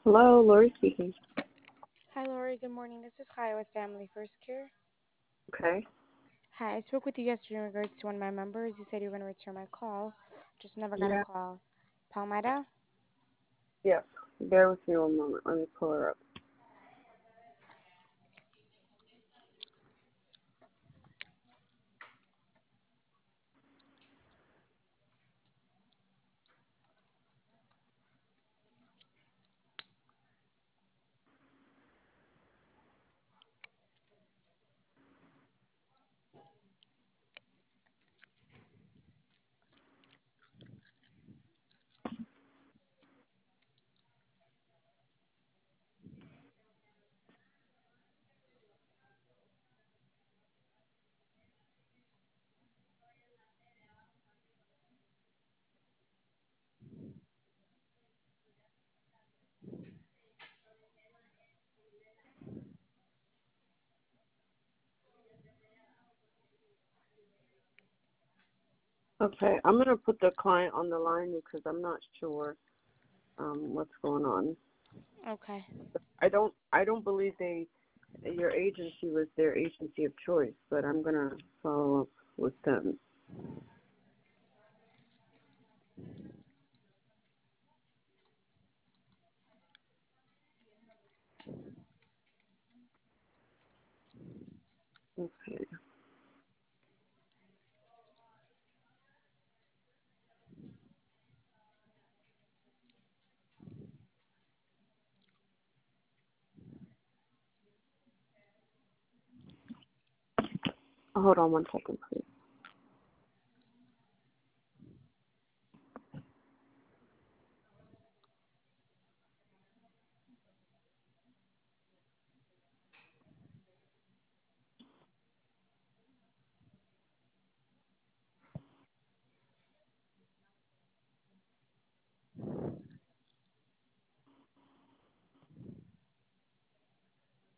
Hello, Lori speaking. Hi, Lori. Good morning. This is Chaya with Family First Care. Okay. Hi, I spoke with you yesterday in regards to one of my members. You said you were going to return my call. Just never got a Yeah. call. Palmyra? Yes. Bear with me one moment. Let me pull her up. Okay. I'm going to put the client on the line because I'm not sure what's going on. Okay. I don't believe your agency was their agency of choice, but I'm going to follow up with them. Okay. Hold on one second, please.